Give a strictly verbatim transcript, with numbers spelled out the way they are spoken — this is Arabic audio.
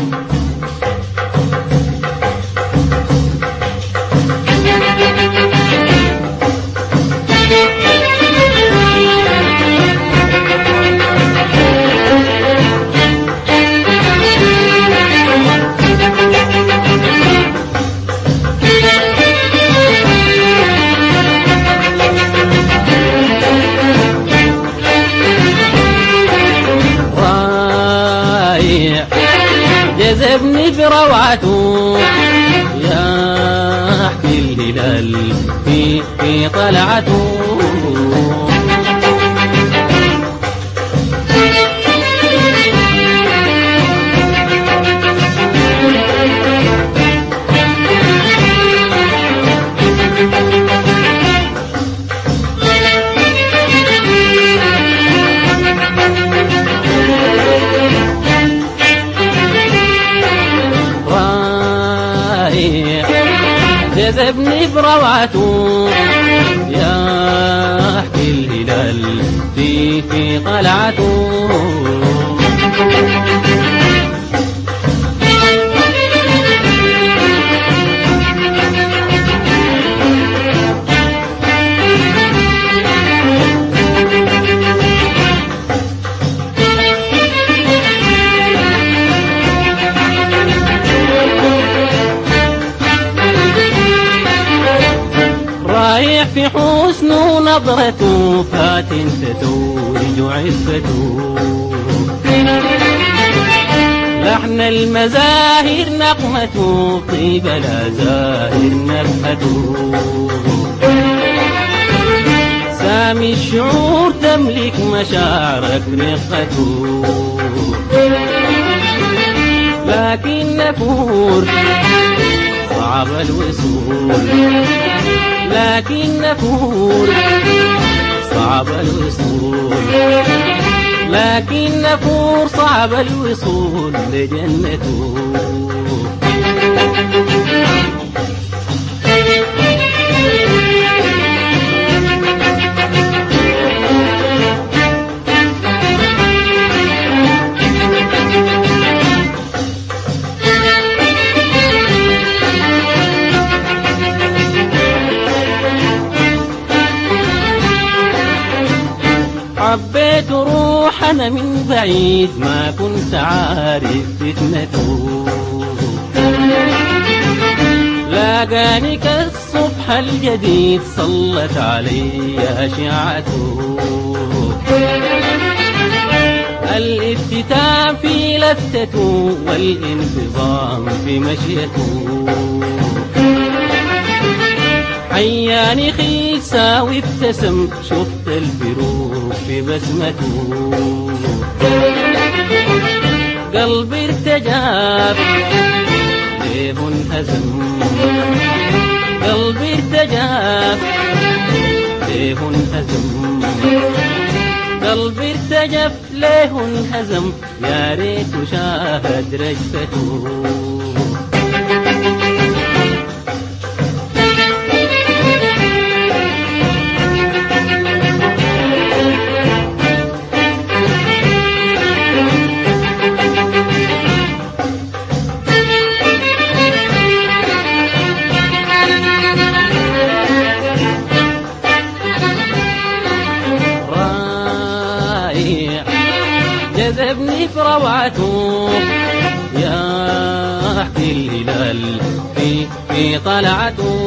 جذبني بروعته يحكي الهلال في في طلعته. جذبني بروعته يحكي الهلال في في طلعته. رايح في حسنه نظرته فاتن تتوج عفته. لحن المزاهر نقمته طيب الأزاهر نفحته. سامي الشعور تملك مشاعرك رقته. لكن نفور صعب الوصول. لكن نفور صعب الوصول. لكن نفور صعب الوصول لجنته. حبيت روح أنا من بعيد ما كنت عارف فتنته. لاقاني كالصبح الجديد صلت علي أشعته. الافتتان في لفتته والانتظام في مشيته. حياني خيسا وابتسم شفت الفروق في بسمته. قلبي ارتجف ليه انهزم. قلبي ارتجف ليه انهزم. قلبي ارتجف ليه انهزم. يا ريت شاهد رجفته. جذبني بروعته يحكي الهلال في في طلعته.